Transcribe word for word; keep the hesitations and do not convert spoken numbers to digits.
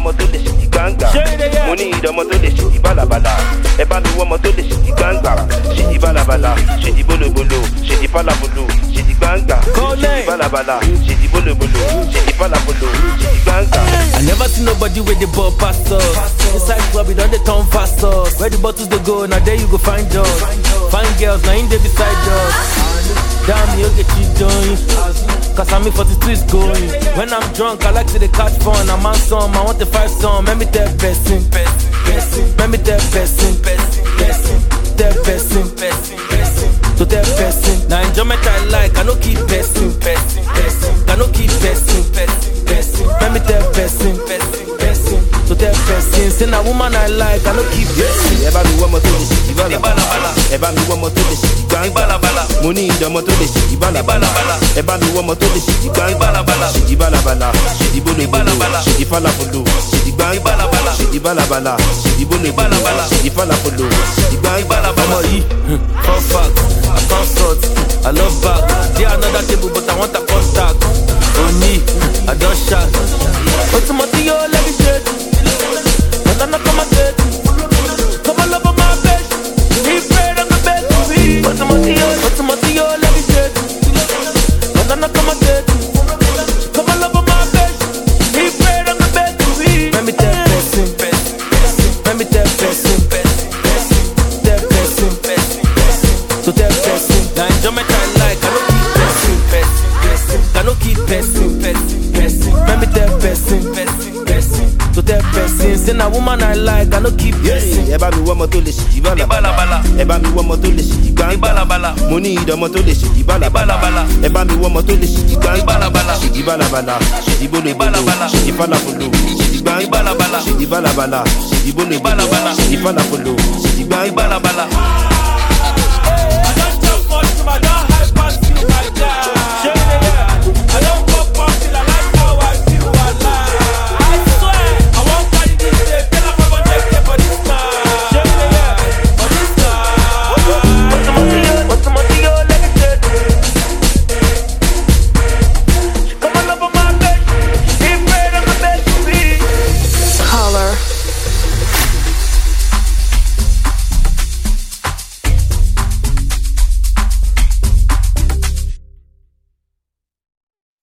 ọmọ tó lè ṣe ti gbangba. Mo ní ìdí ọmọ tó lè ṣe ti bálabàlà. Ẹ bá mi wọ́ ọmọ tó lè ṣe ti gbangba. Ṣe ti bálabàlà, ṣe ti bólobolo, ṣe ti fálabolo, ṣe ti gbangba. Ṣe ti bálabàlà, ṣe ti bólobolo, ṣe ti fálabolo, ṣe ti gbangba. I never see nobody with the ball past us. Inside club, we don't they turn fast us. Where the bottles they go, now there you go find us. Find girls, now in they beside us. Damn, you get you doing. Cause I'm in for the streets going. When I'm drunk, I like to the catch fun. I'm on some, I want the five song. Let me tell person, let me tell person, tell person, to tell person. Now enjoyment I like, I no keep person, I no keep person, let me tell person, to tell person. Say na woman I like, I no keep person. Ẹ bá mi wọ́ ọmọ tó lè ṣe ti bálabàlà. Ẹ bá mi wọ́ ọmọ tó lè ṣe ti gbangba. Mo ní ìdí ọmọ tó lè ṣe ti bálabàlà. Ẹ bá mi wọ́ ọmọ tó lè ṣe ti gbangba. Ṣe ti bálabàlà, ṣe ti bólobolo, ṣe ti fálabolo, ṣe ti gbangba. Ṣe ti bálabàlà, ṣe ti bólobolo, ṣe ti fálabolo, ṣe ti gbangba. Ọmọ yìí, fun fact, I consult, I love back. There another table but I want a contact. Oni, I don't shout. But tomorrow you let me straight. But I'm not coming straight. Come on love on my bed. He prayed on the bed to me. But tomorrow you, but tomorrow you let me straight. But I'm not coming straight. Come on love on my bed. He prayed on the bed to me. Let me tell person, let me tell person, tell person, to tell person. Now enjoyment I like, I don't keep person, I don't keep person, let me tell person, to tell person. Say na woman I like, I don't keep person. Ẹ bá mi wọ́ ọmọ tó lè ṣe ti bálabàlà. Ẹ bá mi wọ́ ọmọ tó lè ṣe ti gbangba. Mo ní ìdí ọmọ tó lè ṣe ti bálabàlà. Ẹ bá mi wọ́ ọmọ tó lè ṣe ti gbangba. Ṣe ti bálabàlà, ṣe ti bólobolo, ṣe ti fálabolo, ṣe ti gbangba. Ṣe ti bálabàlà, ṣe ti bólobolo, ṣe ti fálabolo, ṣe ti gbangba.